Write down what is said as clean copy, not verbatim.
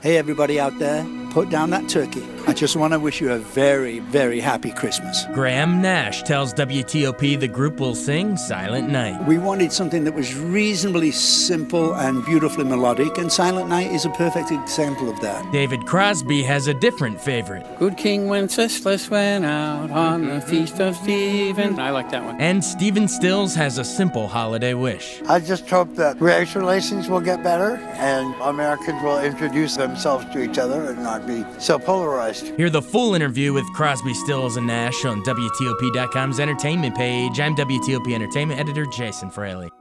Hey, everybody out there, put down that turkey. I just want to wish you a very, very happy Christmas. Graham Nash tells WTOP the group will sing Silent Night. We wanted something that was reasonably simple and beautifully melodic, and Silent Night is a perfect example of that. David Crosby has a different favorite. Good King Wenceslas went out on the feast of Stephen. I like that one. And Stephen Stills has a simple holiday wish. I just hope that race relations will get better and Americans will introduce themselves to each other and not be so polarized. Hear the full interview with Crosby, Stills, and Nash on WTOP.com's entertainment page. I'm WTOP Entertainment Editor Jason Fraley.